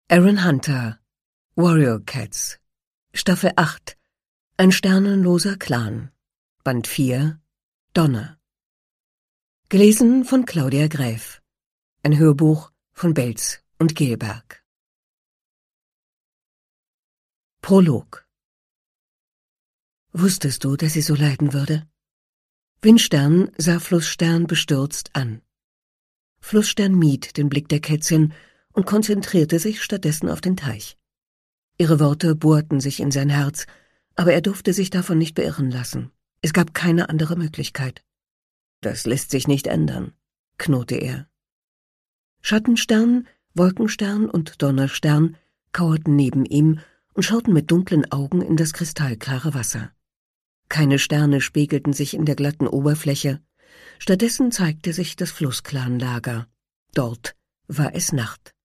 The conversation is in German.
Aaron Hunter, Warrior Cats, Staffel 8, Ein sternenloser Clan, Band 4, Donner. Gelesen von Claudia Gräf. Ein Hörbuch von Belz und Gelberg. Prolog. Wusstest du, dass sie so leiden würde? Windstern sah Flussstern bestürzt an. Flussstern mied den Blick der Kätzin und konzentrierte sich stattdessen auf den Teich. Ihre Worte bohrten sich in sein Herz, aber er durfte sich davon nicht beirren lassen. Es gab keine andere Möglichkeit. »Das lässt sich nicht ändern«, knurrte er. Schattenstern, Wolkenstern und Donnerstern kauerten neben ihm und schauten mit dunklen Augen in das kristallklare Wasser. Keine Sterne spiegelten sich in der glatten Oberfläche, stattdessen zeigte sich das Flussklanlager. Dort war es Nacht.